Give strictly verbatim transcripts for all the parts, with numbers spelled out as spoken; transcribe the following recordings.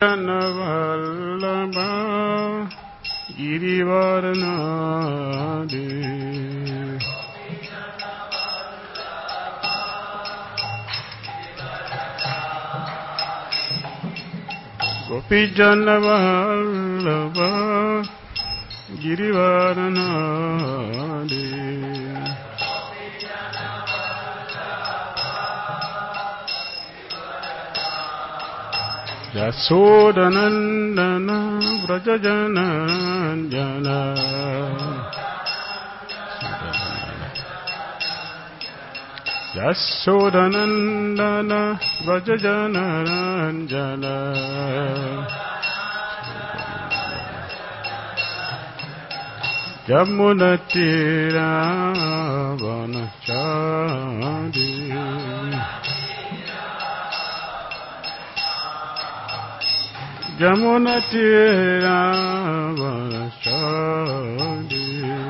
Vallabha Girivaranade Gopijana Vallabha Girivaranade Yasodanandana Vrajajananjana Yasodanandana Vrajajananjana Yamunatira Vanachadi Yamunatira Vanachadi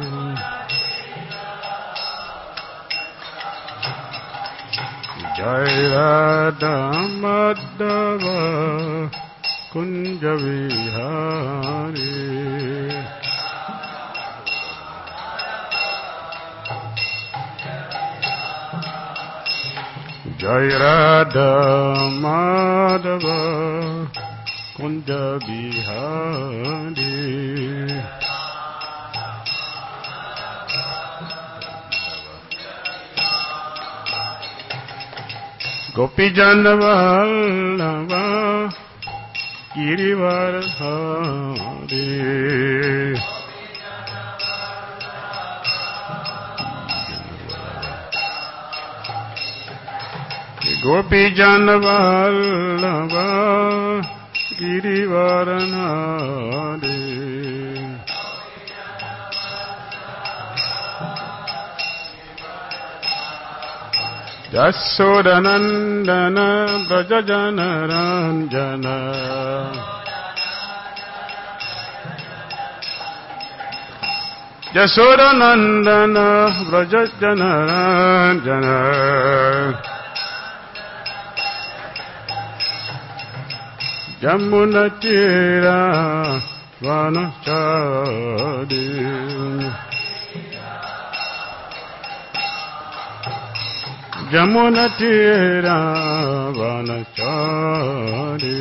Jai Radha Madhava Kunja Vihari Jai Radha Madhava Kunja Vihari Gopijana Vallabha Girivaranade Gopijana Vallabha Girivaranade Yasodanandana Vrajajanaranjana Yasodanandana Vrajajanaranjana Yamunatira Vanachadi Yamunatira Vanachadi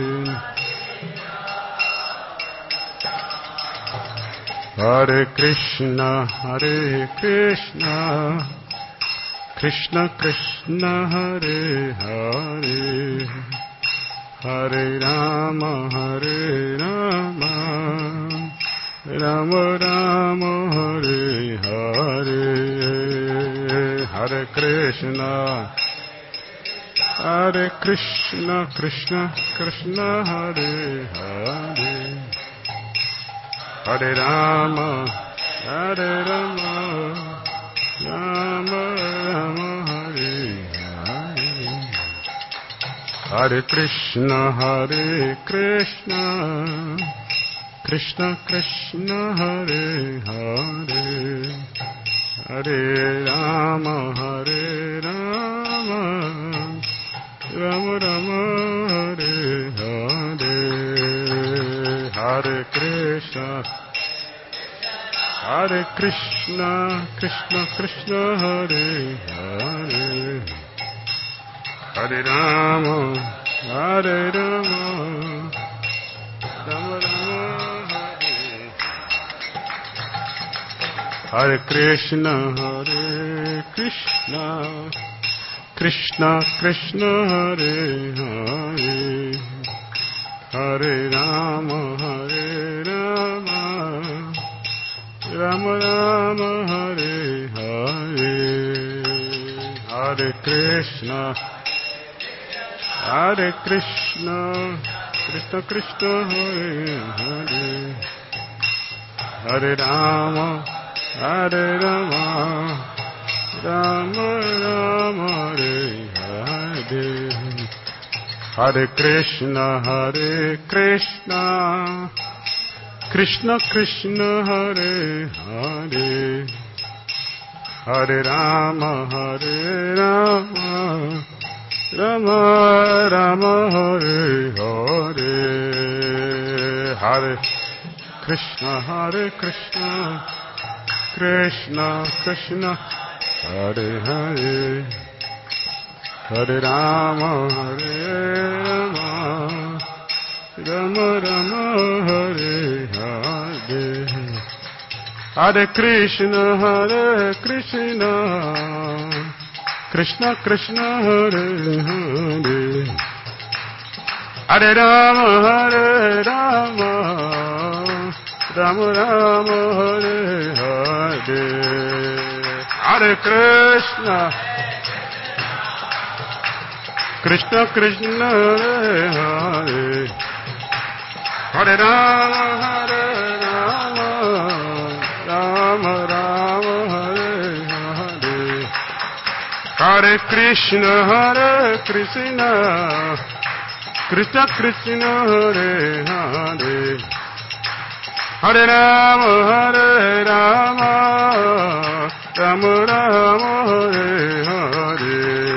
Hare Krishna Hare Krishna Krishna Krishna Hare Hare Hare Rama Hare Rama Rama Rama Hare Hare Hare Krishna Hare Krishna Krishna Krishna Hare Hare Hare Rama Hare Rama Rama Rama Hare Hare Hare Krishna Hare Krishna Krishna Krishna Hare Hare Hare Rama Hare Rama Rama Rama Hare Hare Hare Krishna Hare Krishna Krishna Krishna Hare Hare Hare Rama Hare Rama Rama Rama Hare Krishna Hare Krishna Krishna Krishna Hare Hare Hare Rama Hare Rama Rama Rama Hare Hare Hare Krishna Hare Krishna Krishna Krishna Hare Hare Hare Rama Hare Rama Rama Rama Hare Hare Hare Krishna Hare Krishna Krishna Krishna Hare Hare Hare Rama Hare Rama Rama Rama Hare Hare Hare Krishna, Hare Krishna, Krishna Krishna, Hare Hare, Hare Rama, Hare Rama, Rama Rama, Hare Hare, Hare Krishna, Hare Krishna, Krishna Krishna, Hare Hare, Hare Rama, Hare Rama, Rama Rama, Hare Hare, Hare Krishna, Krishna Krishna, Hare Hare, Hare Rama, Hare Rama, Rama Rama, Hare Hare, Hare Krishna, Hare Krishna, Krishna Krishna, Hare Hare, Hare Rama, Hare Rama, Rama Rama, Hare Hare.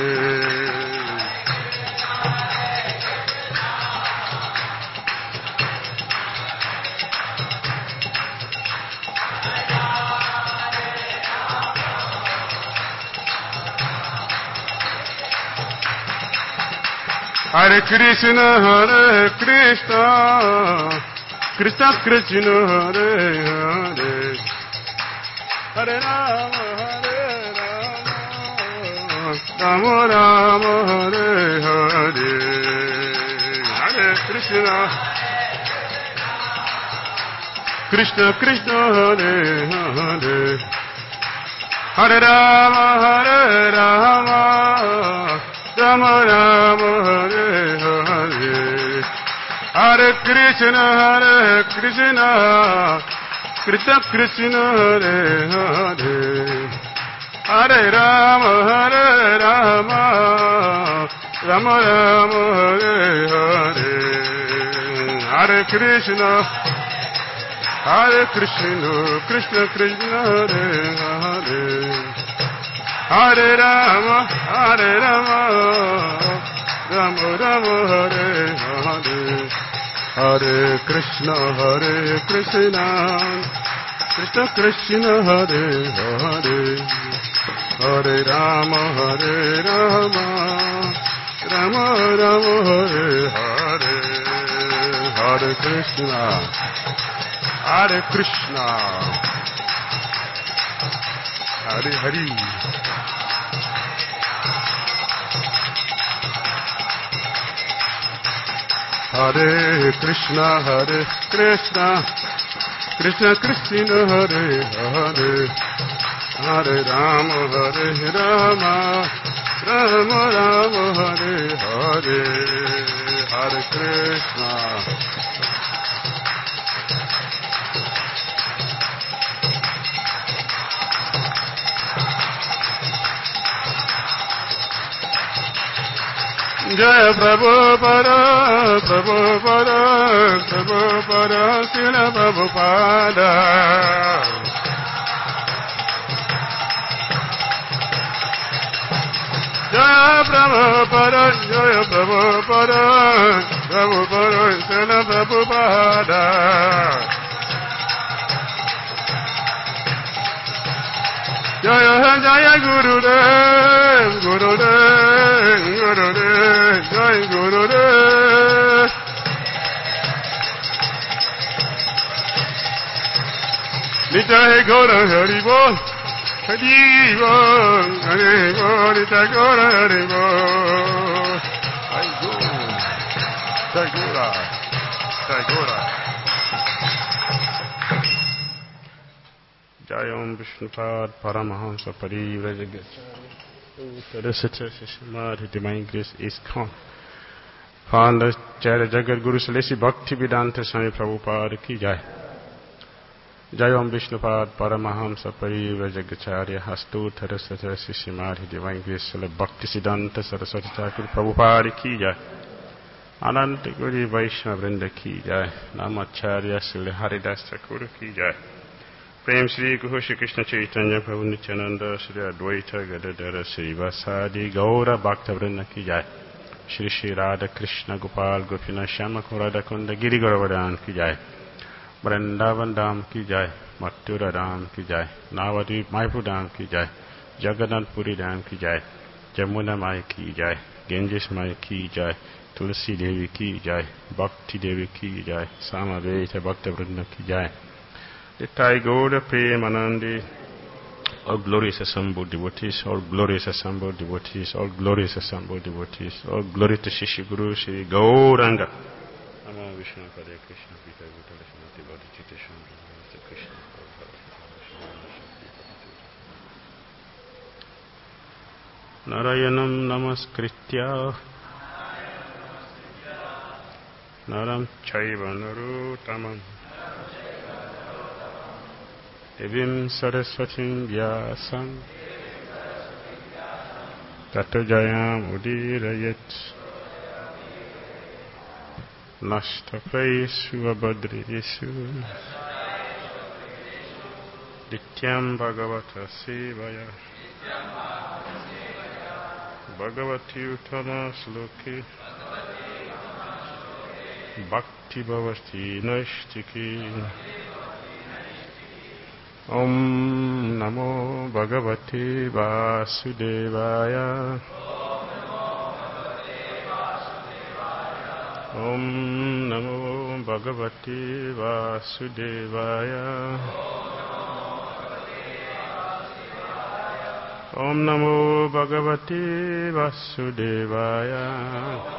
Hare Krishna, Hare Krishna, Krishna Krishna, Hare Hare, Hare Rama, Hare Rama, Rama Rama, Hare Hare, Hare Krishna, Krishna Krishna, Hare Hare, Hare Rama, Hare Rama, Rama Rama, Hare Hare, Hare Krishna, Hare Krishna, Krishna Krishna, Hare Hare, Hare Rama, Hare Rama, Rama Rama, Hare Hare, Hare Krishna, Hare Krishna, Krishna Krishna, Hare Hare, Hare Rama, Hare Rama, Rama Rama, Hare Hare, Hare Krishna, Hare Krishna, Krishna Krishna, Hare Hare, Hare Rama, Hare Rama, Rama Rama, Hare Hare, Hare Krishna, Hare Krishna, Hare Hare. Hare Krishna, Hare Krishna, Krishna Krishna, Hare Hare, Hare Rama, Hare Rama, Rama Rama, Hare Hare, Hare Krishna. Jaya Prabhupada, Prabhupada, Prabhupada, Srila Prabhupada. Jaya Prabhupada, Jaya Prabhupada, Prabhupada, Srila Prabhupada. Jaya Jaya Gurudev, Gurudev, Gurudev, Jai Gurudev. Nitai Gaura Hari Bol, Hari Bol, Hari Bol, Nitai Gaura Hari Bol. Jai Guru, Jai Gaura, Jai Gaura. Jayam Vishnupad Paramahamsa Parivrajagacharya Felicity Shamad Divine Grace ISKCON Founder Charya Jagat Guru Salesi Bhakti Vedanta Swami Prabhupada Ki Jai. Jayam Vishnupad Paramahamsa Parivrajagacharya Hastu Tharasata Shamad Divine Grace Bhakti Siddhanta Saraswati Thakur Prabhupada Ki Jai. Ananta Guru Vaishnava Vrinda Ki Jai. Namacharya Srila Haridas Thakur Ki Jai. Prem Shri Guru Shri Krishna Chaitanya Prabhu Nityananda Shri Advaita Gadadhara Srivasadi Gaura Bhakta Vrinda Ki Jai. Shri Shri Radha Krishna Gopal Gopinath Shyam Radha Kund Giri Govardhan की जय। वृंदावन धाम की जय। मथुरा धाम की जय। नवद्वीप मायपुर धाम की जय। जगन्नाथपुरी धाम की जय। जमुना माई की जय। गंजेश माई की जय। तुलसी देवी की जय। भक्ति देवी की जय। सामवेद भक्त वृंद की जय। Nitai Gaura Premanandi, all glorious assembled devotees, all glorious assembled devotees, all glorious assembled devotees, all glory to Shishi Guru Shri Gauranga. Namo Vishnu Padaya Krishna Pita Bhutala Shanti Bodhi Chitta Shanti Krishna. Narayanam Namaskritya Naram Chaiva Narottamam Devim Saraswatim Vyasam Tato Jayam Udirayet Nashtapayesu Abhadreyesu Dityam Bhagavata Sevaya Bhagavati Uttama Sloke Bhakti Bhavati Nashtiki Om Namo Bhagavate Vasudevaya Om Namo Bhagavate Vasudevaya Om Namo Bhagavate Vasudevaya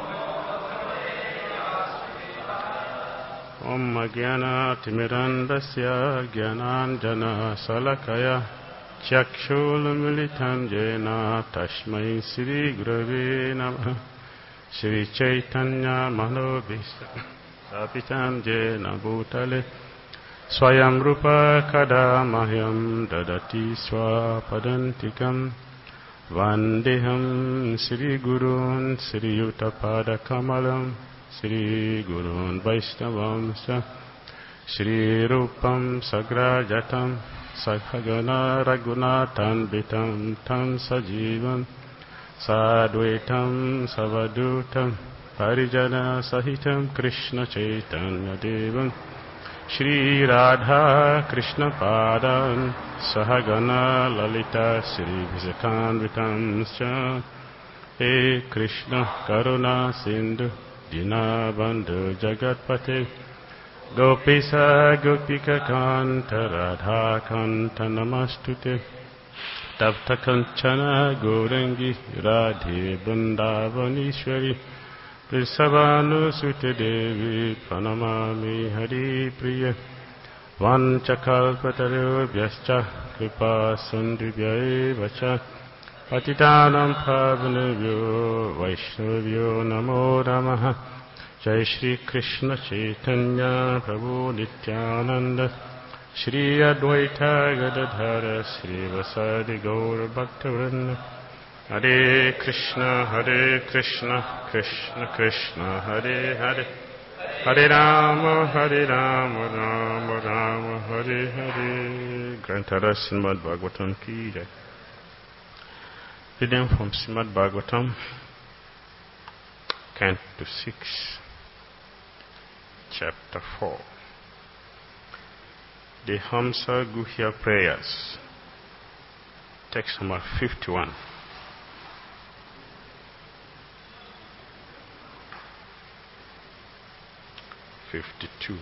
Om Jnana Timirandasya Jnananjana Salakaya Chakshulamilitam Jena Tashmai Sri Gurave Namaha Sri Chaitanya Manobhishtam Sapitam Jena Bhutale Swayam Rupa Kadamahyam Dadati Swapadantikam Vandeham Sri Gurun Sri Yuttapada Kamalam Sri Gurun Vaishnavam Sri Rupam Sagrajatam Sakhagana Raghunathan Bitam Tam Sajivam Sadvaitam Savadutam Parijana Sahitam Krishna Chaitanya Devam Shri Radha Krishna Padan Sahagana Lalita Sri Visakanvitam Scha He Krishna Karuna Sindhu Dinabandhu Jagatpate Gopisa Gopika Kanta Radha Kanta Namastute Tapta Kanchana Gaurangi Radhe Vrindavaneshwari Vrisabhanu Sute Devi Pranamami Hari Priya Vanchakalpatarubhyascha Kripa Sindhubhya Vacha Patitanam Pavanabhyo Vaishnavyo Namo Namaha Jai Shri Krishna Chaitanya Prabhu Nityananda Shri Advaita Gadadhara Shri Vasadi Gaur Bhaktivinoda Hare Krishna Hare Krishna Krishna Krishna Hare Hare Hare Rama Hare Rama Rama Rama Hare Hare. Grant us Srimad Bhagavatam ki jai. Reading from Srimad Bhagavatam, Canto six, Chapter four. The Hamsa Guhya Prayers. Text number fifty-one. fifty-two.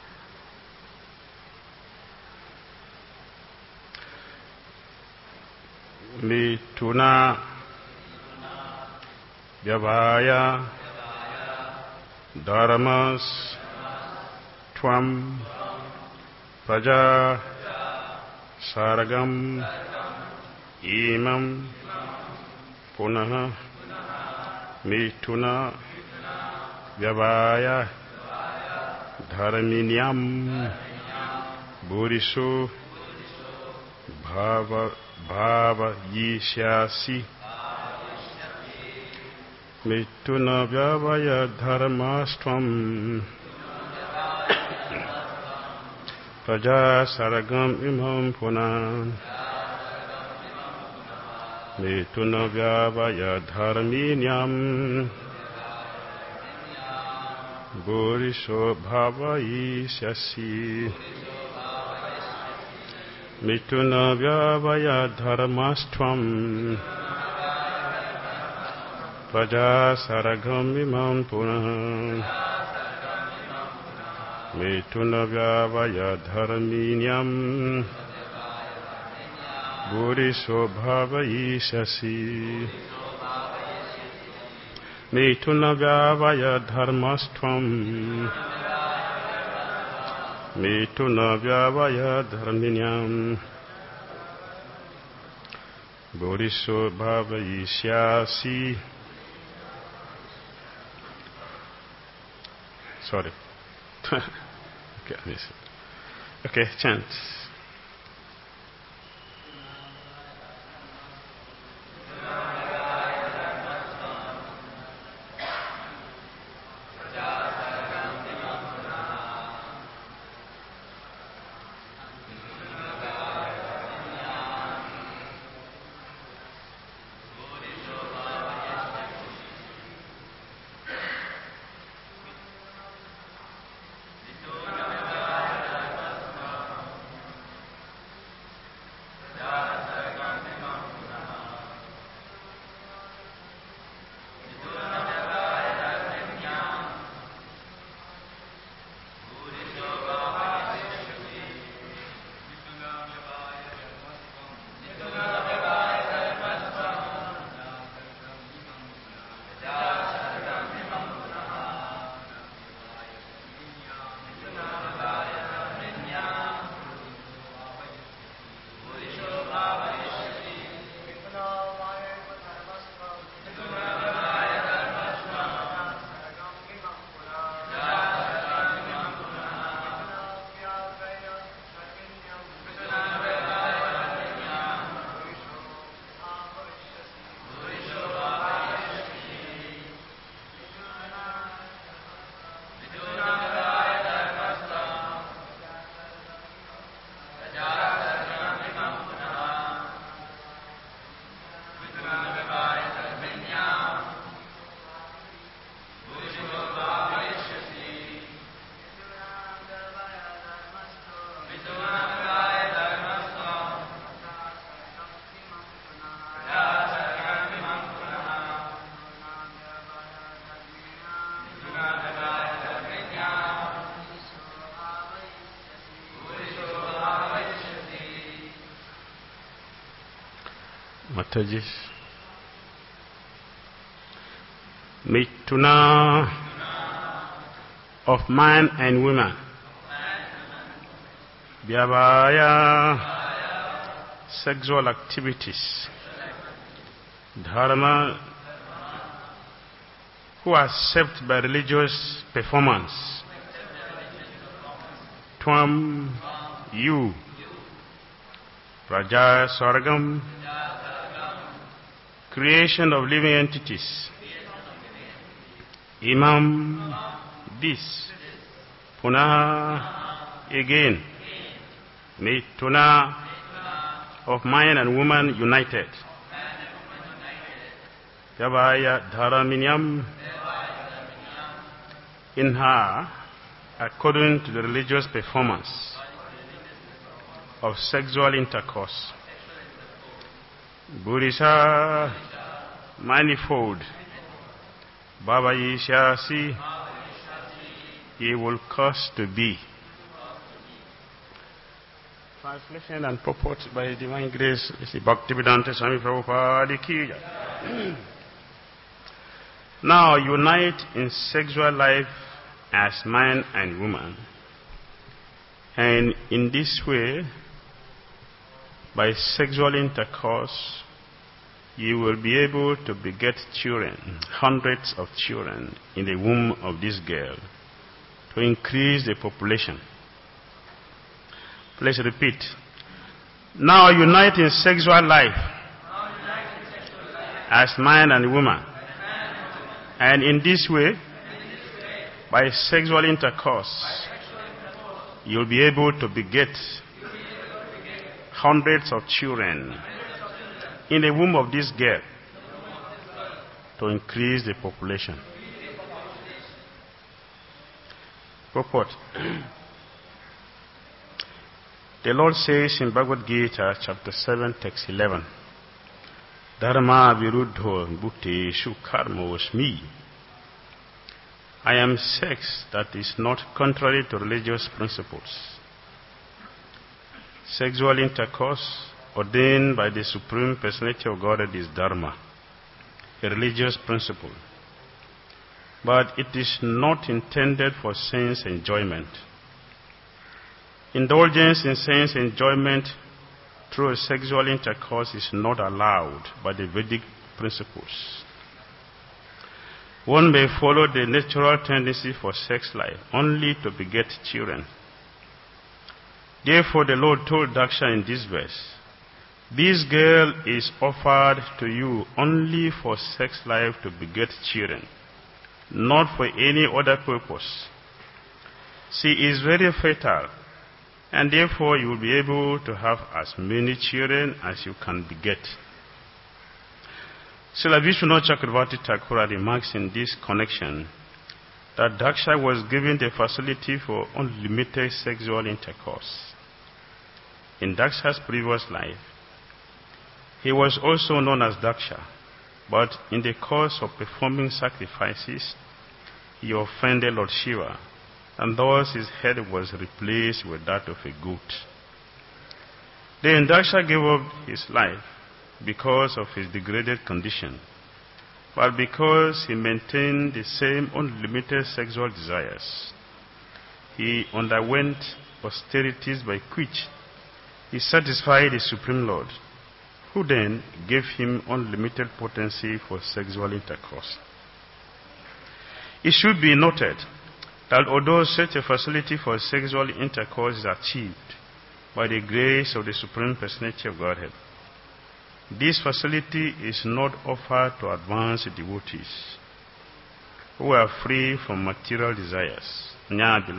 Mituna Vyavaya Dharmas Tvam Praja Sargam Imam Punaha Mituna Vyavaya Dharminyam Burisu Bhava Bhava Yishyasi Mituna Vyavaya Dharmastvam Praja Saragam Imam Punam Mituna Vyavaya Dharminyam Burisho bhavayisyasi. Mituna vyavaya dharmastvam. Praja saragam imam punah. Mituna vyavaya dharminyam. Burisho bhavayisyasi. Mituna vyavaya dharmastvam. Mituna vyavaya dharminyam. Burisho bhavayisyasi. Sorry. Okay, listen. Okay, chant. Mataji. Mituna of man and woman. Vyavaya, sexual activities. Dharma, who are shaped by religious performance. Tvam, you. Praja Sargam, creation of living entities. Imam, this. Punah, again. Mituna, of man and woman united. Yavaya Dharaminyam, in her, according to the religious performance of sexual intercourse. Burisha, manifold. Bhavayishyasi, he will cause to be. Translation and purport by Divine Grace is the Bhaktivedanta Swami Prabhupada Ki Jai. Now unite in sexual life as man and woman, and in this way, by sexual intercourse, you will be able to beget children, hundreds of children in the womb of this girl, to increase the population. Please repeat. Now unite in sexual life as man and woman, and in this way, by sexual intercourse, you'll be able to beget hundreds of children in the womb of this girl to increase the population. Purport. The Lord says in Bhagavad Gita, chapter seven, text eleven, Dharma viruddho bhuteshu karmosmi. I am sex that is not contrary to religious principles. Sexual intercourse ordained by the Supreme Personality of Godhead is Dharma, a religious principle. But it is not intended for sense enjoyment. Indulgence in sense enjoyment through sexual intercourse is not allowed by the Vedic principles. One may follow the natural tendency for sex life only to beget children. Therefore the Lord told Daksha in this verse, this girl is offered to you only for sex life to beget children, not for any other purpose. She is very fertile, and therefore you will be able to have as many children as you can beget. Srila Vishwanath Chakravarti Thakur remarks in this connection that Daksha was given the facility for unlimited sexual intercourse. In Daksha's previous life, he was also known as Daksha, but in the course of performing sacrifices, he offended Lord Shiva, and thus his head was replaced with that of a goat. Then Daksha gave up his life because of his degraded condition, but because he maintained the same unlimited sexual desires. He underwent austerities by which he satisfied the Supreme Lord, who then gave him unlimited potency for sexual intercourse. It should be noted that although such a facility for sexual intercourse is achieved by the grace of the Supreme Personality of Godhead, this facility is not offered to advanced devotees who are free from material desires. In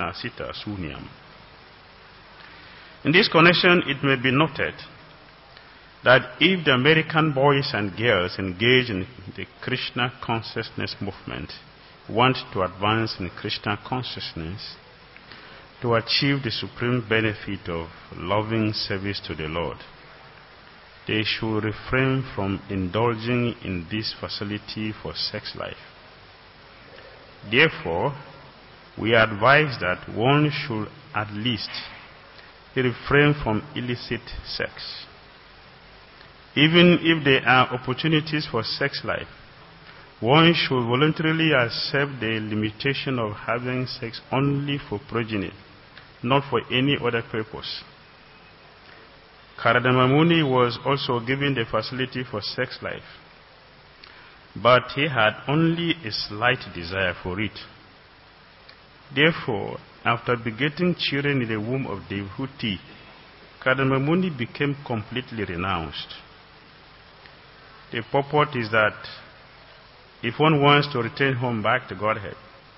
this connection, it may be noted that if the American boys and girls engaged in the Krishna consciousness movement want to advance in Krishna consciousness to achieve the supreme benefit of loving service to the Lord, they should refrain from indulging in this facility for sex life. Therefore, we advise that one should at least refrain from illicit sex. Even if there are opportunities for sex life, one should voluntarily accept the limitation of having sex only for progeny, not for any other purpose. Karadama Muni was also given the facility for sex life, but he had only a slight desire for it. Therefore, after begetting children in the womb of Devhuti, Karadama Muni became completely renounced. The purport is that if one wants to return home back to Godhead,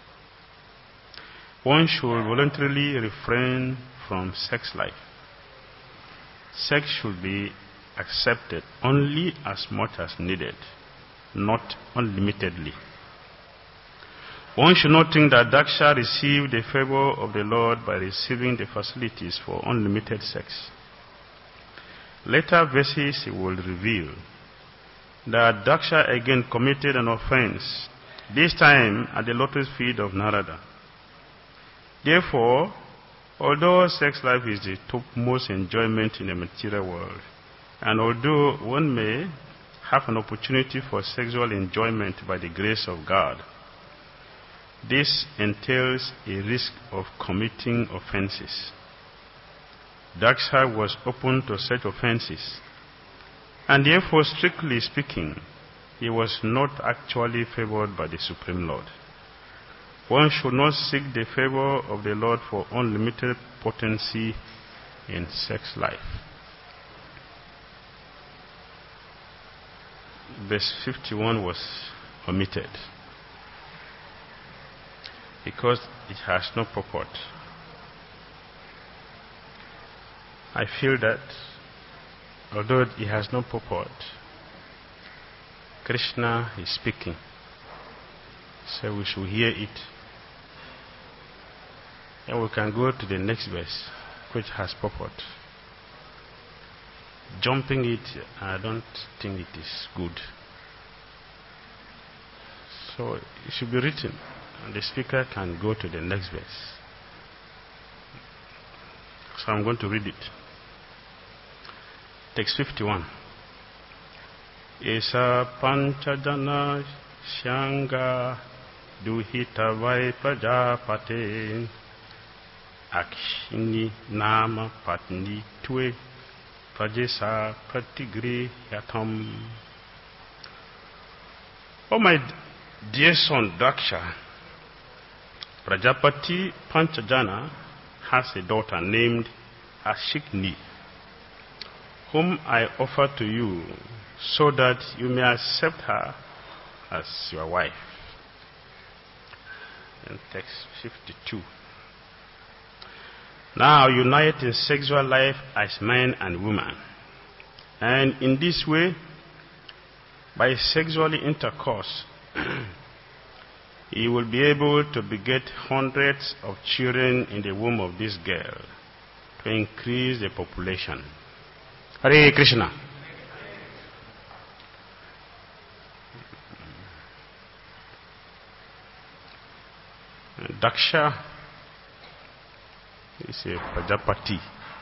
one should voluntarily refrain from sex life. Sex should be accepted only as much as needed, not unlimitedly. One should not think that Daksha received the favor of the Lord by receiving the facilities for unlimited sex. Later verses will reveal that Daksha again committed an offense, this time at the lotus feet of Narada. Therefore, although sex life is the topmost enjoyment in the material world, and although one may have an opportunity for sexual enjoyment by the grace of God, this entails a risk of committing offenses. Daksha was open to such offenses, and therefore, strictly speaking, he was not actually favored by the Supreme Lord. One should not seek the favor of the Lord for unlimited potency in sex life. Verse fifty-one was omitted because it has no purport. I feel that although it has no purport, Krishna is speaking, so we should hear it. And we can go to the next verse, which has purport. Jumping it, I don't think it is good. So it should be written, and the speaker can go to the next verse. So I'm going to read it. Text fifty-one. Esa panchajana shanga duhita vai prajapate akshini nama patni tue prajesa pratigri yatam. Oh my dear son Daksha, Prajapati Panchajana has a daughter named Ashikni, whom I offer to you so that you may accept her as your wife. And text fifty-two. Now unite in sexual life as man and woman, and in this way, by sexually intercourse, he will be able to beget hundreds of children in the womb of this girl to increase the population. Hare Krishna. Daksha is a Prajapati.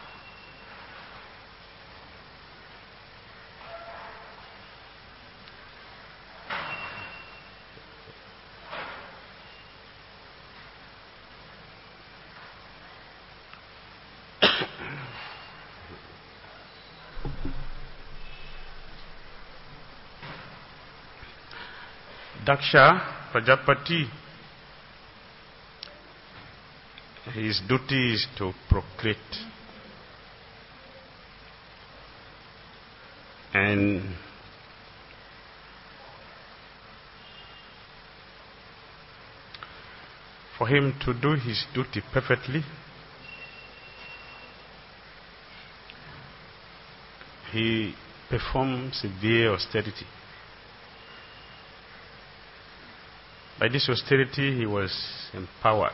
Daksha, Prajapati, his duty is to procreate. And for him to do his duty perfectly, he performs severe austerity. By this austerity, he was empowered.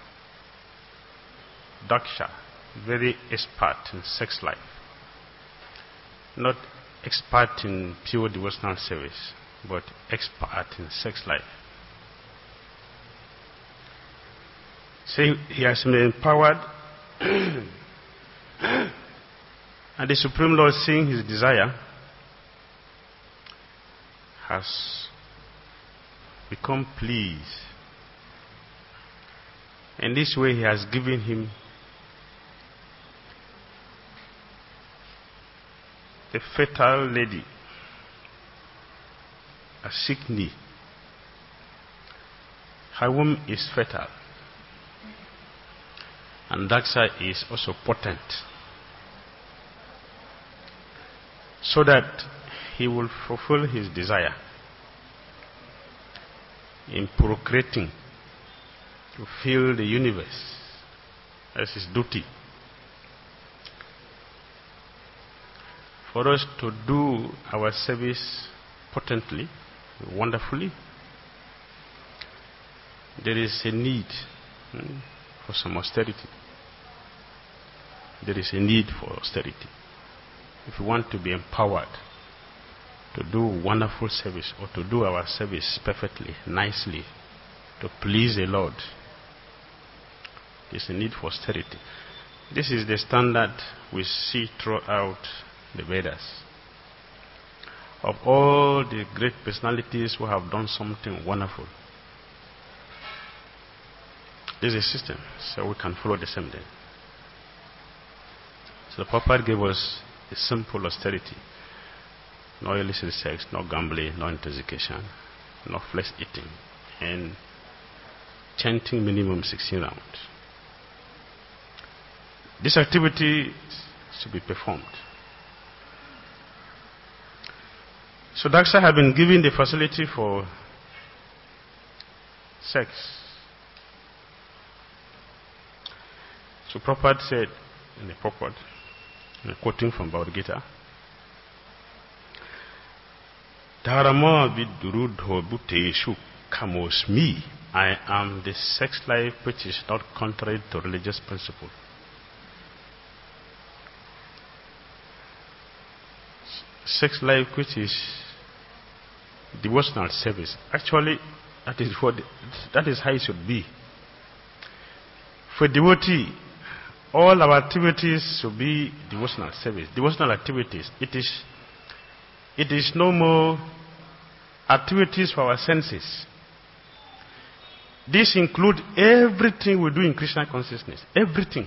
Daksha, very expert in sex life. Not expert in pure devotional service, but expert in sex life. So he has been empowered, and the Supreme Lord, seeing his desire, has become pleased. In this way, he has given him a fertile lady, a Ashikni. Her womb is fertile, and Daksha is also potent, so that he will fulfill his desire in procreating to fill the universe as his duty. For us to do our service potently, wonderfully, there is a need hmm, for some austerity. There is a need for austerity. If we want to be empowered to do wonderful service, or to do our service perfectly, nicely, to please the Lord, there is a need for austerity. This is the standard we see throughout the Vedas. Of all the great personalities who have done something wonderful, there is a system, so we can follow the same thing. So the Prabhupada gave us a simple austerity. No illicit sex, no gambling, no intoxication, no flesh eating, and chanting minimum sixteen rounds. This activity should be performed. So Daksha had been given the facility for sex. So Prabhupada said in the purport, quoting from Bhagavad Gita, Dharma vidurudho bhuteshu kamosmi I am the sex life which is not contrary to religious principle. Sex life which is devotional service. Actually, that is what that is how it should be. For devotee, all our activities should be devotional service, devotional activities. It is, it is no more activities for our senses. This includes everything we do in Krishna consciousness, everything.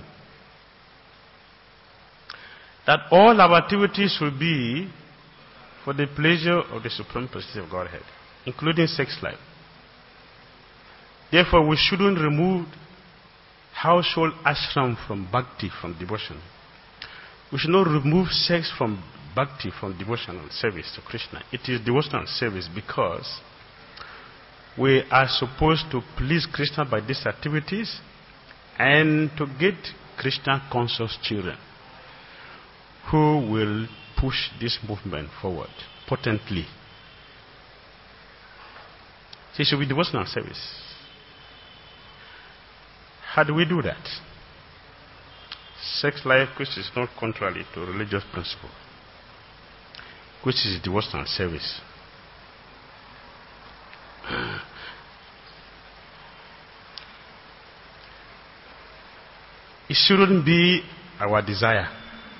That all our activities should be for the pleasure of the Supreme Presence of Godhead, including sex life. Therefore, we shouldn't remove household ashram from bhakti, from devotion. We should not remove sex from bhakti, from devotional service to Krishna. It is devotional service because we are supposed to please Krishna by these activities and to get Krishna conscious children who will push this movement forward potently. So it should be devotional service. How do we do that? Sex life which is not contrary to religious principle, which is devotional service. It shouldn't be our desire.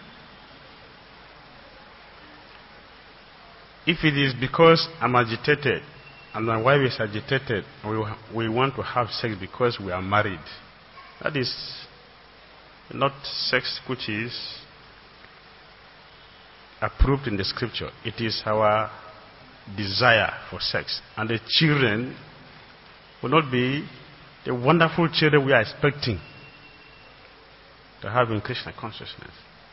If it is because I'm agitated and my wife is agitated, we, we want to have sex because we are married, that is not sex which is approved in the scripture. It is our desire for sex. And the children will not be the wonderful children we are expecting to have in Krishna consciousness.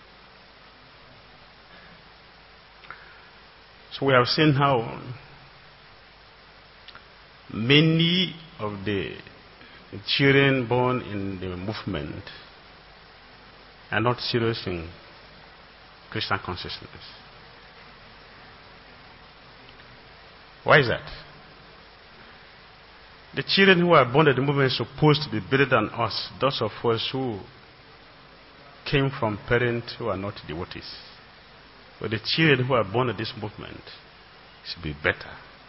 So we have seen how many of the children born in the movement are not serious in Krishna consciousness. Why is that? The children who are born in the movement are supposed to be better than us, those of us who came from parents who are not devotees. But the children who are born in this movement should be better.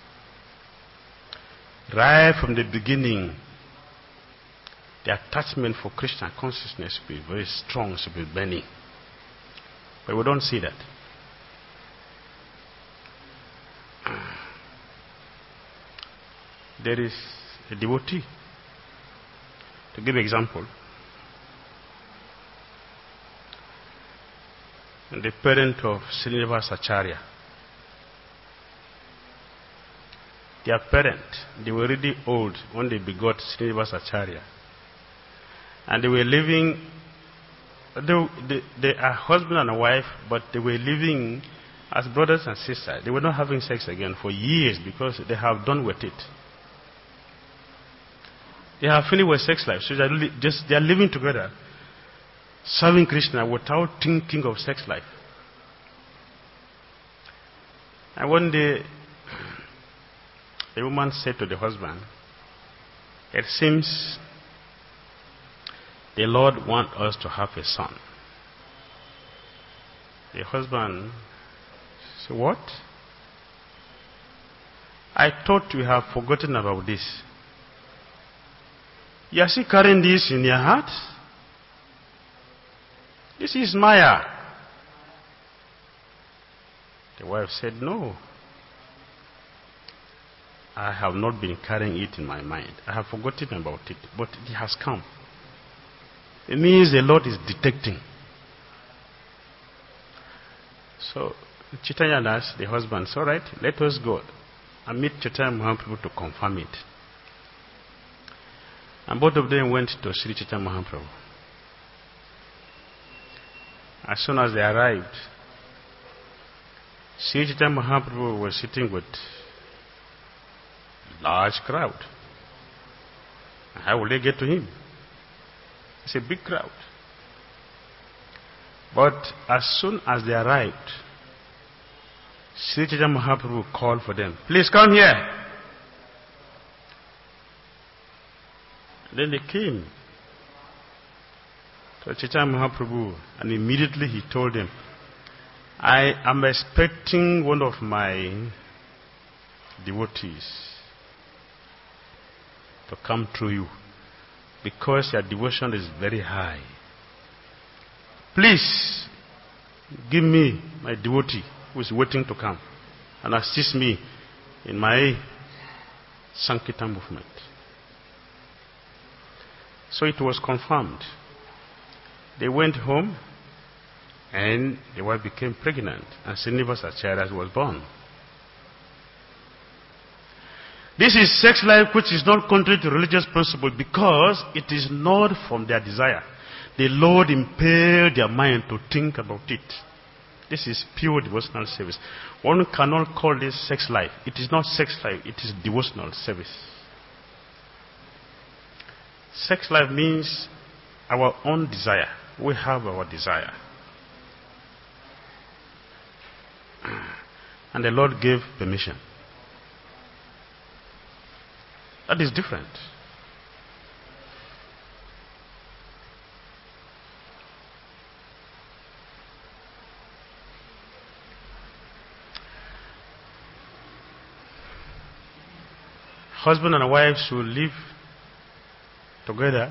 Right from the beginning, the attachment for Krishna consciousness should be very strong, should be burning. But we don't see that. There is a devotee. To give an example, the parent of Srinivasa Acharya. Their parent, they were really old when they begot Srinivasa Acharya. And they were living, they, they, they are husband and wife, but they were living as brothers and sisters. They were not having sex again for years because they have done with it. They have finished with sex life, so they are, li just, they are living together, serving Krishna without thinking of sex life. And one day, the woman said to the husband, "It seems the Lord wants us to have a son." The husband said, "What? I thought you have forgotten about this. You are still carrying this in your heart? This is Maya." The wife said, "No. I have not been carrying it in my mind. I have forgotten about it, but it has come. It means the Lord is detecting." So Chaitanya asked the husband, "All right, let us go and meet Chaitanya Mahaprabhu to confirm it." And both of them went to Sri Chaitanya Mahaprabhu. As soon as they arrived, Sri Chaitanya Mahaprabhu was sitting with a large crowd. How will they get to him? It's a big crowd. But as soon as they arrived, Sri Chaitanya Mahaprabhu called for them. "Please come here." Then they came to Chaitanya Mahaprabhu, and immediately he told them, I am expecting one of my devotees to come through you, because your devotion is very high. Please give me my devotee who is waiting to come and assist me in my Sankirtan movement. So it was confirmed. They went home, and the wife became pregnant, and Srinivasa Acharya was born. This is sex life which is not contrary to religious principle, because it is not from their desire. The Lord impaired their mind to think about it. This is pure devotional service. One cannot call this sex life. It is not sex life, it is devotional service. Sex life means our own desire. We have our desire. And the Lord gave permission. That is different. Husband and wife should live together,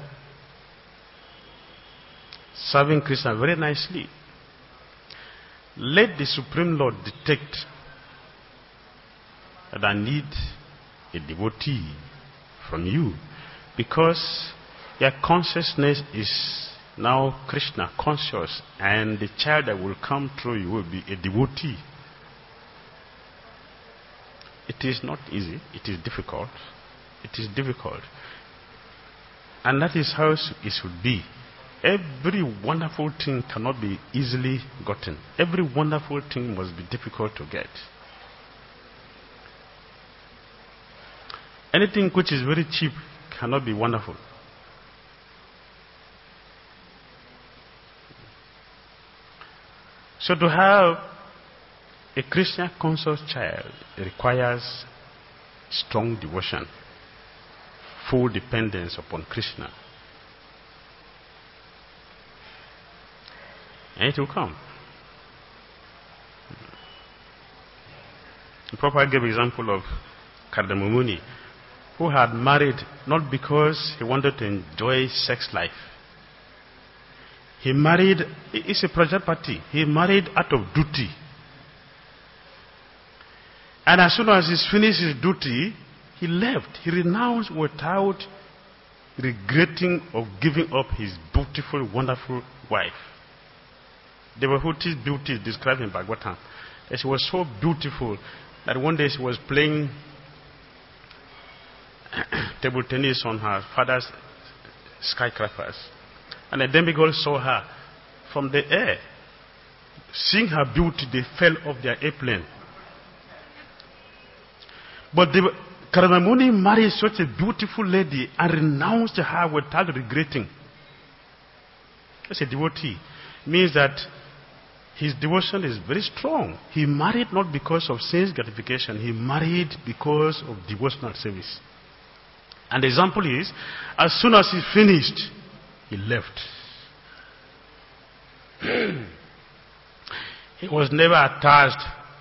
serving Krishna very nicely. Let the Supreme Lord detect that I need a devotee from you, because your consciousness is now Krishna conscious, and the child that will come through you will be a devotee. It is not easy, it is difficult. It is difficult. And that is how it should be. Every wonderful thing cannot be easily gotten. Every wonderful thing must be difficult to get. Anything which is very cheap cannot be wonderful. So to have a Krishna conscious child requires strong devotion, full dependence upon Krishna. And it will come. The Prabhupada gave example of Kardama Muni, who had married not because he wanted to enjoy sex life. He married, it's a Prajapati, he married out of duty. And as soon as he finished his duty, he left. He renounced without regretting of giving up his beautiful, wonderful wife. Devahuti's beauty is described in Bhagavatam. That she was so beautiful that one day she was playing table tennis on her father's skyscrapers. And a demigod saw her from the air. Seeing her beauty, they fell off their airplane. But the Kardama Muni married such a beautiful lady and renounced her without regretting. That's a devotee. It means that his devotion is very strong. He married not because of sense gratification. He married because of devotional service. And the example is, as soon as he finished, he left. He was never attached.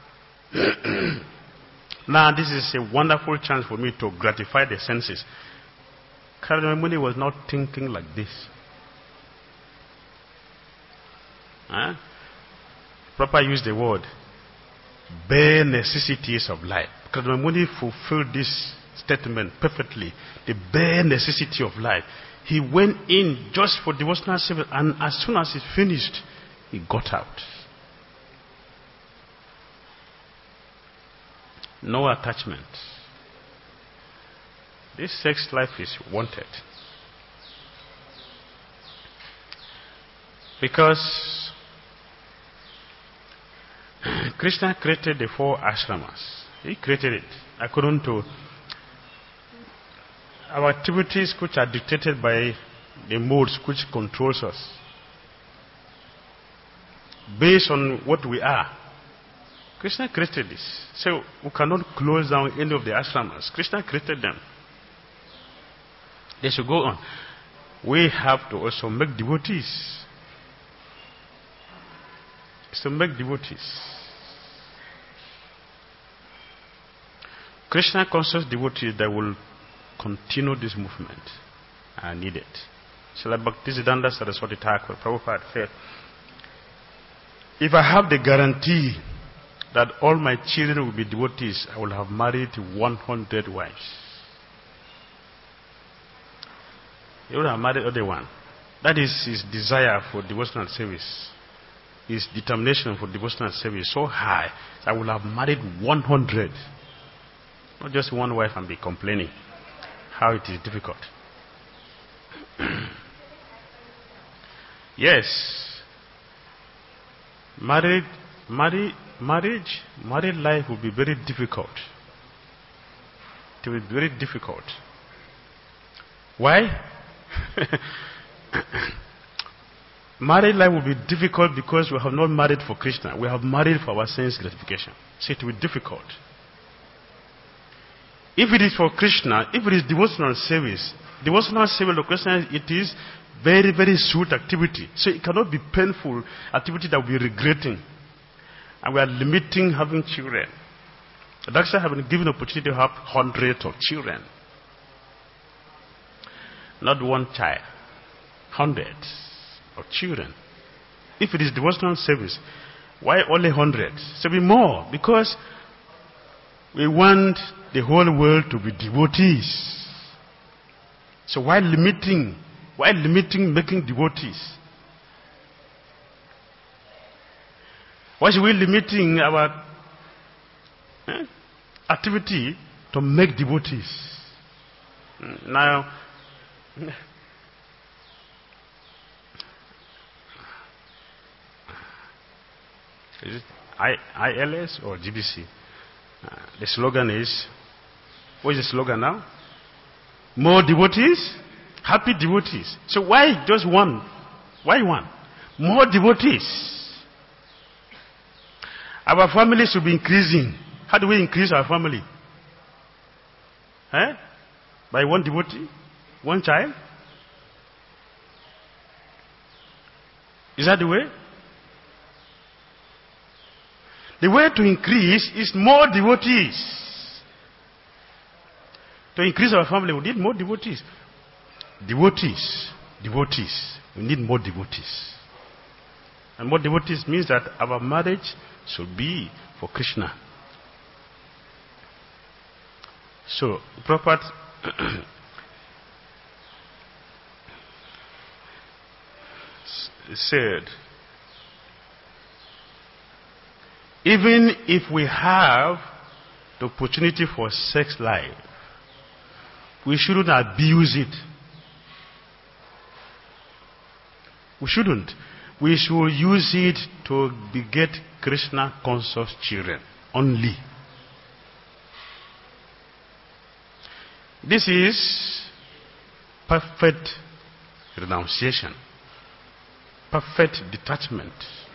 Now this is a wonderful chance for me to gratify the senses. Kardama Muni was not thinking like this. Huh? Prabhupada used the word bare necessities of life. Kardama Muni fulfilled this statement perfectly. The bare necessity of life. He went in just for devotional service, and as soon as he finished, he got out. No attachment. This sex life is wanted. Because Krishna created the four ashramas. He created it according to our activities, which are dictated by the modes which controls us. Based on what we are. Krishna created this. So we cannot close down any of the ashramas. Krishna created them. They should go on. We have to also make devotees. To make devotees. Krishna conscious devotees that will continue this movement are needed. Srila Bhaktisiddhanta Saraswati Thakur, Prabhupada said, if I have the guarantee that all my children will be devotees, I will have married one hundred wives. He would have married other one. That is his desire for devotional service. His determination for devotional service so high that I will have married one hundred. Not just one wife and be complaining how it is difficult. Yes. Married, married, marriage, married life will be very difficult. It will be very difficult. Why? Married life will be difficult because we have not married for Krishna. We have married for our sense gratification. So it will be difficult. If it is for Krishna, if it is devotional service, devotional service of Krishna, it is very, very sweet activity. So it cannot be painful activity that we are regretting. And we are limiting having children. The doctor have been given opportunity to have hundreds of children. Not one child. Hundreds of children. If it is devotional service, why only hundreds? So be more, because we want the whole world to be devotees. So why limiting, why limiting making devotees? Why should we limiting our eh, activity to make devotees? Now, is it I L S or G B C? Uh, the slogan is, what is the slogan now? More devotees, happy devotees. So why just one? Why one? More devotees. Our family should be increasing. How do we increase our family? Eh? By one devotee? One child? Is that the way? The way to increase is more devotees. To increase our family, we need more devotees. Devotees. Devotees. We need more devotees. And more devotees means that our marriage should be for Krishna. So, Prabhupada said, even if we have the opportunity for sex life, we shouldn't abuse it. We shouldn't. We should use it to beget Krishna conscious children only. This is perfect renunciation, perfect detachment.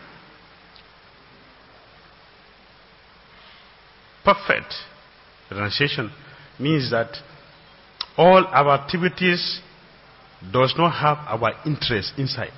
Perfect renunciation means that all our activities does not have our interest inside.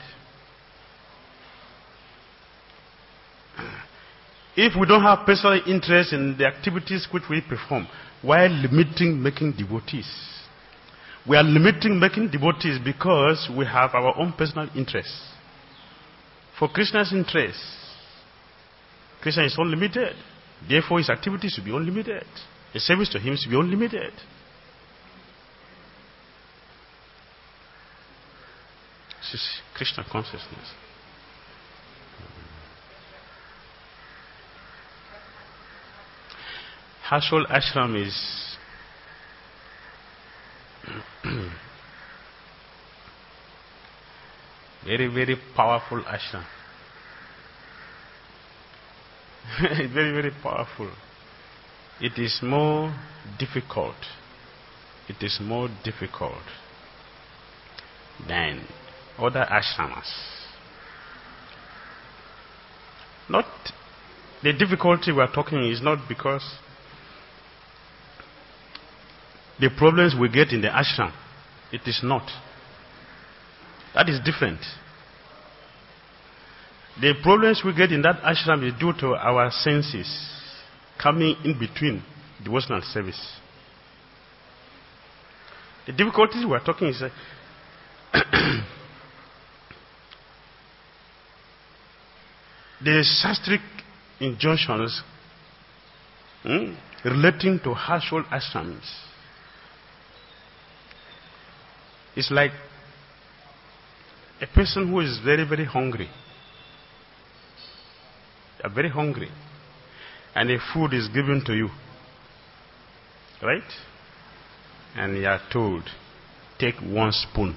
If we don't have personal interest in the activities which we perform, why limiting making devotees? We are limiting making devotees because we have our own personal interests. For Krishna's interest, Krishna is unlimited. Therefore, his activities should be unlimited. His service to him should be unlimited. This is Krishna consciousness. Harshal Ashram is very, very powerful ashram. Very, very powerful. It is more difficult. It is more difficult than other ashramas. Not the difficulty we are talking is not because the problems we get in the ashram. It is not. That is different. The problems we get in that ashram is due to our senses coming in between devotional service. The difficulties we are talking is that the shastric injunctions hmm, relating to household ashrams. It's like a person who is very, very hungry. You are very hungry. And a food is given to you. Right? And you are told, take one spoon.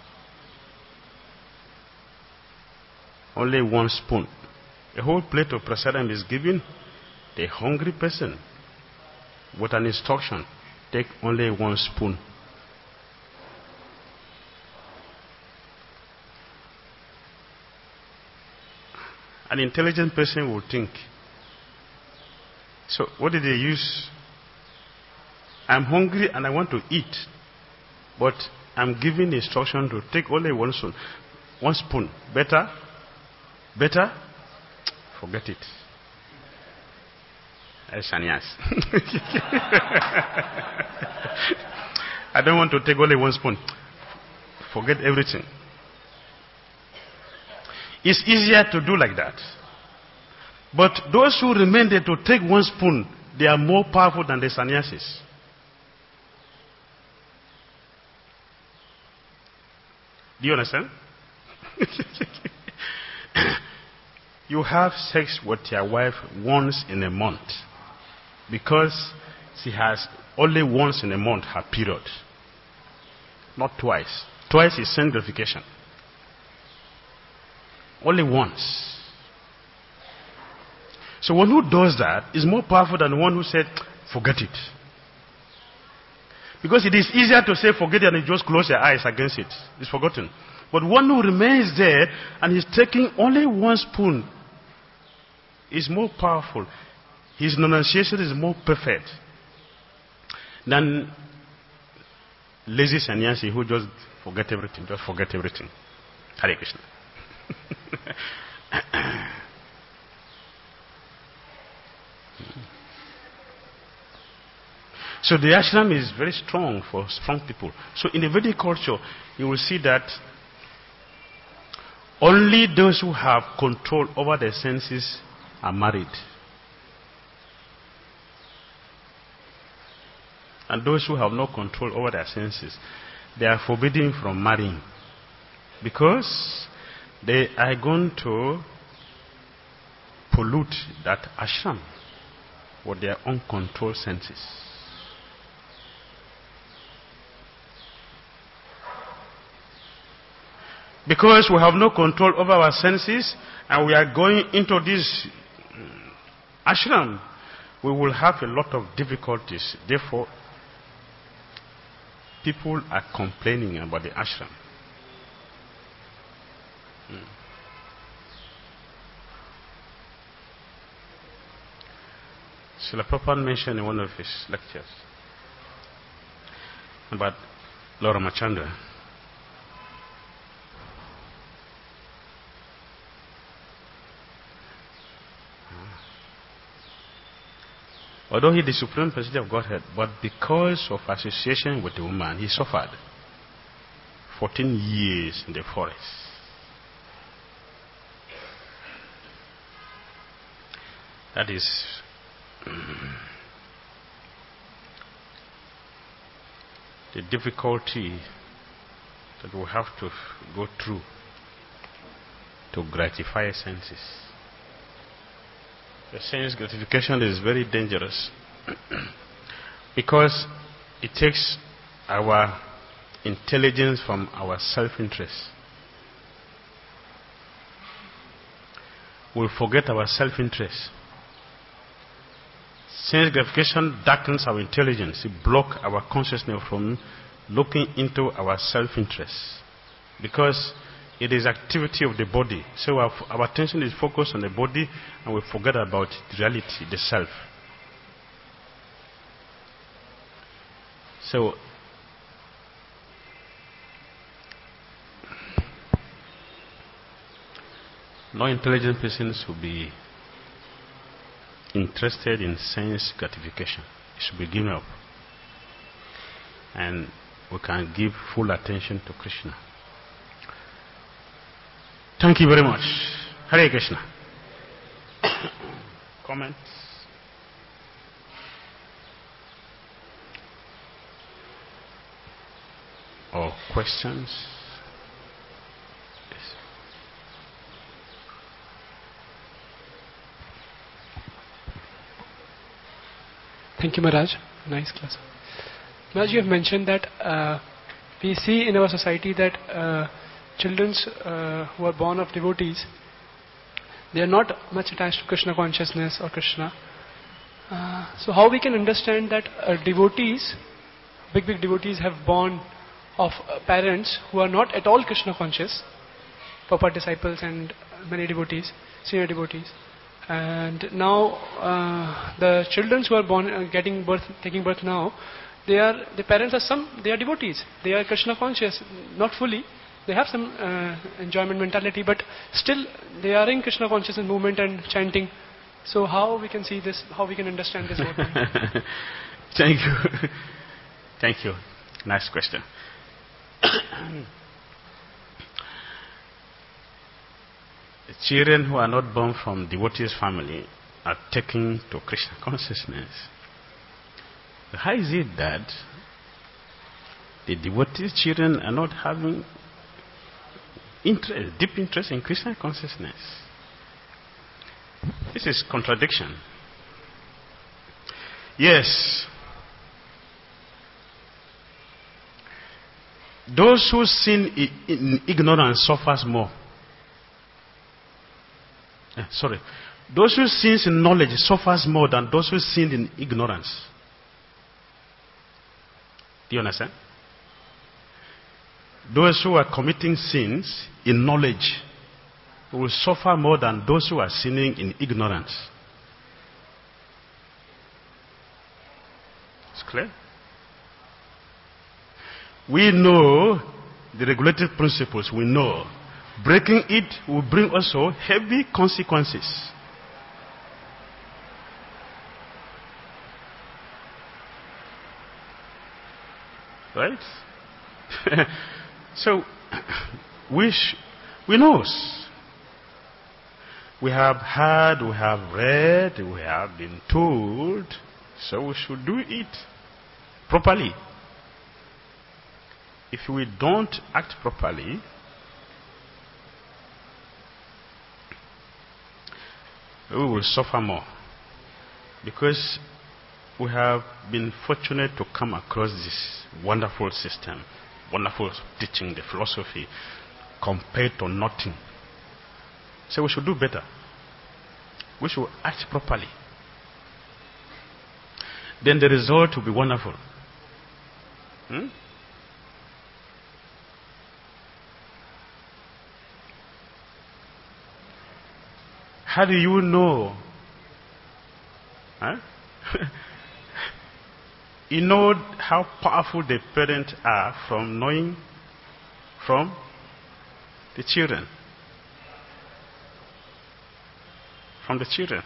Only one spoon. A whole plate of prasadam is given. The hungry person, with an instruction, take only one spoon. An intelligent person will think, so what did they use? I'm hungry and I want to eat, but I'm given instruction to take only one spoon. One spoon. Better? Better? Forget it. Sannyas. I don't want to take only one spoon. Forget everything. It's easier to do like that. But those who remain there to take one spoon, they are more powerful than the sannyasis. Do you understand? You have sex with your wife once in a month because she has only once in a month her period. Not twice. Twice is sense gratification. Only once. So one who does that is more powerful than the one who said, forget it. Because it is easier to say forget it and you just close your eyes against it. It's forgotten. But one who remains there and is taking only one spoon is more powerful. His pronunciation is more perfect than lazy sannyasi who just forget everything, just forget everything. Hare Krishna. So the ashram is very strong for strong people. So in the Vedic culture, you will see that only those who have control over their senses are married. And those who have no control over their senses, they are forbidden from marrying. Because they are going to pollute that ashram with their uncontrolled senses. Because we have no control over our senses and we are going into this ashram, we will have a lot of difficulties. Therefore, people are complaining about the ashram. Hmm. Srila Prabhupada mentioned in one of his lectures about Lord Ramachandra. Although he is the supreme personality of Godhead, but because of association with a woman, he suffered fourteen years in the forest. That is um, the difficulty that we have to go through to gratify senses. The sense gratification is very dangerous because it takes our intelligence from our self-interest. We'll forget our self-interest. Sense gratification darkens our intelligence. It blocks our consciousness from looking into our self-interest because it is activity of the body. So our, our attention is focused on the body and we forget about the reality, the self. So Non-intelligent persons will be interested in sense gratification. It should be given up. And we can give full attention to Krishna. Thank you very much. Hare Krishna. Comments? Or questions? Yes. Thank you, Maharaj. Nice class. Maharaj, you have mentioned that uh, we see in our society that uh, children uh, who are born of devotees, they are not much attached to Krishna consciousness or Krishna. Uh, so how we can understand that uh, devotees, big big devotees have born of uh, parents who are not at all Krishna conscious, Papa disciples and many devotees, senior devotees. And now uh, the children who are born, uh, getting birth, taking birth now, they are, the parents are some, they are devotees. They are Krishna conscious, not fully. They have some uh, enjoyment mentality, but still they are in Krishna consciousness movement and chanting. So how we can see this, how we can understand this whole thing? Thank you. Thank you. Nice question. The children who are not born from devotees' family are taken to Krishna consciousness. How is it that the devotees' children are not having interest, deep interest in Krishna consciousness? This is contradiction. Yes, those who sin in ignorance suffers more. Uh, sorry, those who sin in knowledge suffers more than those who sin in ignorance. Do you understand? Those who are committing sins in knowledge will suffer more than those who are sinning in ignorance. It's clear? We know the regulative principles, we know. Breaking it will bring also heavy consequences. Right? So, we, sh- we know. We have heard, we have read, we have been told, so we should do it properly. If we don't act properly, we will suffer more. Because we have been fortunate to come across this wonderful system, wonderful teaching, the philosophy, compared to nothing. So we should do better. We should act properly. Then the result will be wonderful. Hmm? How do you know? Huh? You know how powerful the parents are from knowing from the children. From the children.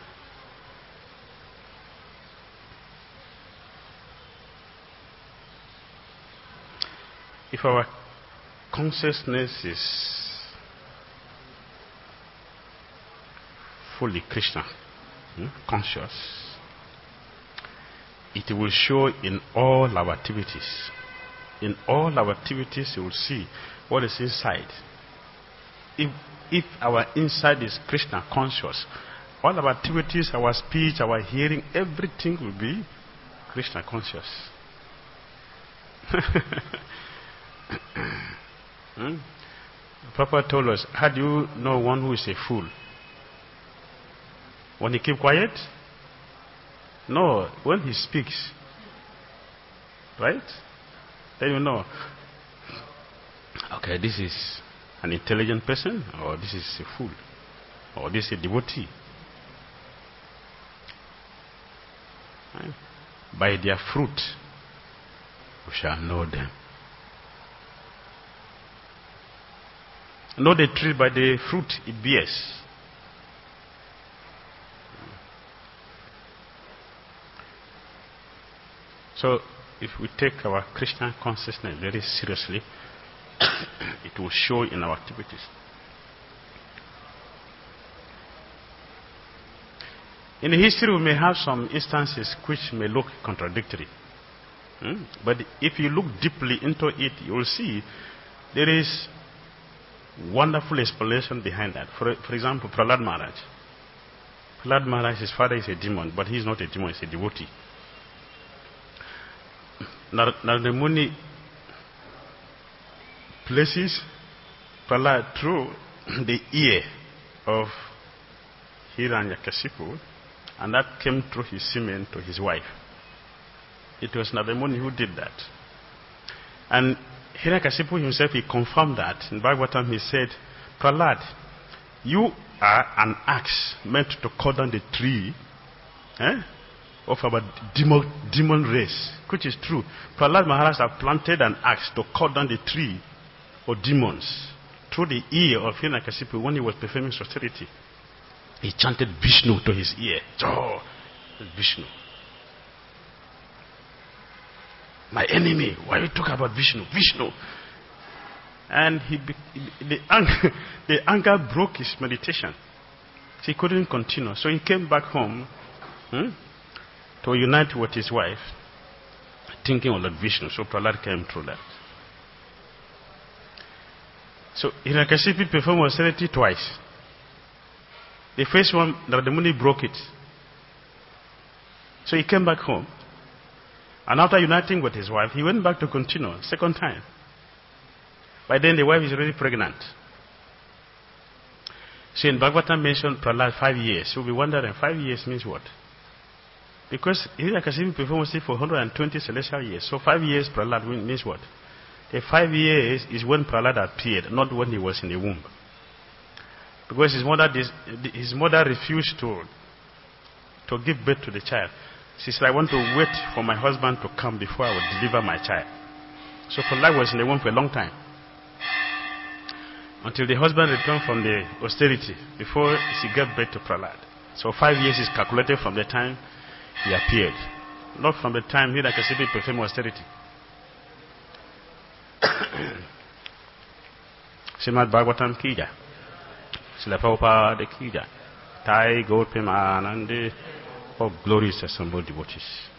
If our consciousness is fully Krishna hmm, conscious, it will show in all our activities. In all our activities, you will see what is inside. If, if our inside is Krishna conscious, all our activities, our speech, our hearing, everything will be Krishna conscious. hmm? Papa told us, how do you know one who is a fool? When he keep quiet? No, when he speaks. Right? Then you know. Okay, this is an intelligent person, or this is a fool, or this is a devotee. Right? By their fruit, we shall know them. Know the tree by the fruit it bears. So, if we take our Krishna consciousness very seriously, it will show in our activities. In the history, we may have some instances which may look contradictory. Hmm? But if you look deeply into it, you will see there is wonderful explanation behind that. For, for example, Prahlad Maharaj. Prahlad Maharaj, his father is a demon, but he is not a demon, he is a devotee. Narada Muni places Prahlad through the ear of Hiranyakashipu, and that came through his semen to his wife. It was Narada Muni who did that. And Hiranyakashipu himself, he confirmed that. In Bhagavatam he said, Prahlad, you are an axe meant to cut down the tree eh, of our demon, demon race, which is true. Prahlad Maharaj have planted an axe to cut down the tree of demons through the ear of Hiranyakashipu when he was performing austerity. He chanted Vishnu to his ear. Oh, Vishnu. My enemy, why you talk about Vishnu? Vishnu. And he, the, anger, the anger broke his meditation. He couldn't continue. So he came back home hmm, to unite with his wife, thinking of Lord Vishnu. So Prahlad came through that. So Hiranyakashipu performed austerity twice. The first one, Narada Muni broke it. So he came back home. And after uniting with his wife, he went back to continue, second time. By then the wife is already pregnant. So in Bhagavatam mentioned Prahlad five years. You'll be wondering, five years means what? Because Hiranyakashipu performed it for one hundred twenty celestial years. So five years Prahlad means what? The five years is when Prahlad appeared, not when he was in the womb. Because his mother, his mother refused to, to give birth to the child. She said, I want to wait for my husband to come before I will deliver my child. So Prahlad was in the womb for a long time. Until the husband returned from the austerity before she gave birth to Prahlad. So five years is calculated from the time he appeared. Not from the time Hiranyakashipu performed austerity. Srimad Bhagavatam ki jai. Srila Prabhupada ki jai. Thai Gaur Premanande, all glorious assembled devotees.